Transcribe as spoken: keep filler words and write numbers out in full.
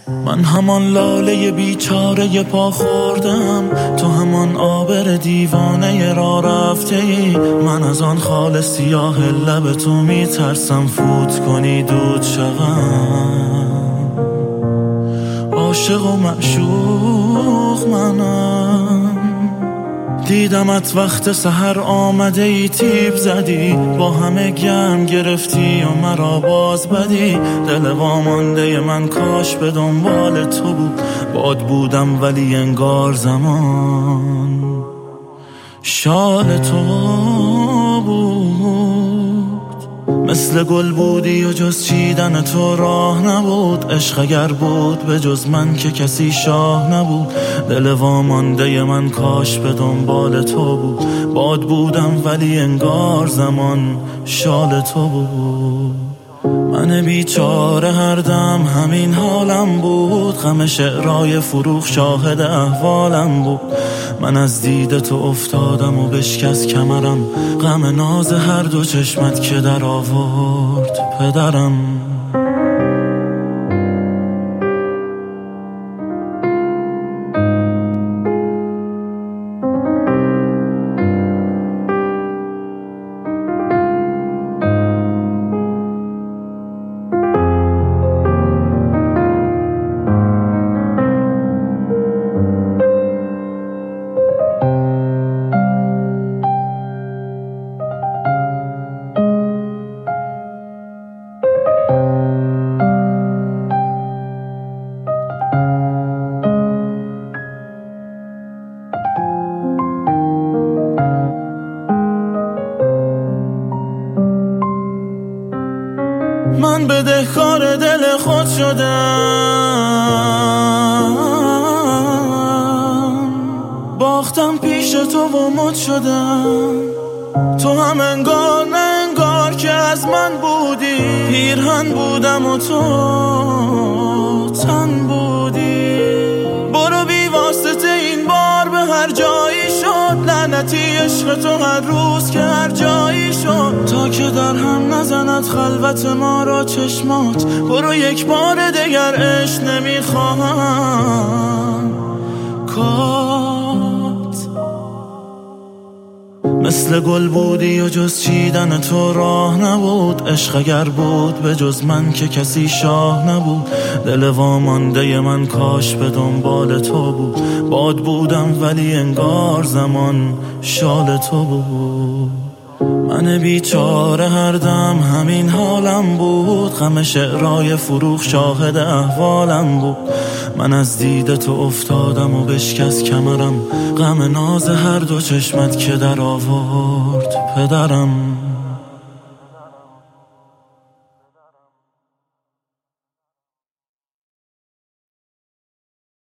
من همان لاله بیچاره پا خوردم، تو همان آبر دیوانه را رفته ای. من از آن خال سیاه لب تو میترسم فوت کنی دود شوم. عاشق و معشوق منم، دیدمت وقت سحر آمده ای تیپ زدی، با همه گرم گرفتی و مرا باز بدی. دل وامانده من کاش به دنبال تو بود، باد بودم ولی انگار زمان شال تو بود. مثل گل بودی و جز چیدن تو راه نبود، عشق اگر بود به جز من که کسی شاه نبود. دل وامانده من کاش به دنبال تو بود، باد بودم ولی انگار زمان شال تو بود. من بیچاره هر دم همین حالم بود، غم شعرهای فروغ شاهد احوالم بود. من از دید تو افتادم و بشکست کمرم، غم ناز هر دو چشمت که در آورد پدرم. من بدهکار دل خود شدم، باختم پیش تو و مد شدم. تو هم انگار نه انگار که از من بودی، پیرهن بودم و تو تن بودی. برو بی واسطه این بار به هر جایی شد، لعنتی عشق تو هر روز که هر جایی شد. تا که در هم نزند خلوت ما را چشمات، برو یک بار دگر عشق نمیخواهم کات. مثل گل بودی و جز چیدن تو راه نبود، عشق اگر بود به جز من که کسی شاه نبود. دل وامانده من کاش به دنبال تو بود، باد بودم ولی انگار زمان شال تو بود. من بیچاره هر دم همین حالم بود، غم شعرهای فروغ شاهد احوالم بود. من از دید تو افتادم و بشکست کمرم، غم ناز هر دو چشمت که در آورد پدرم.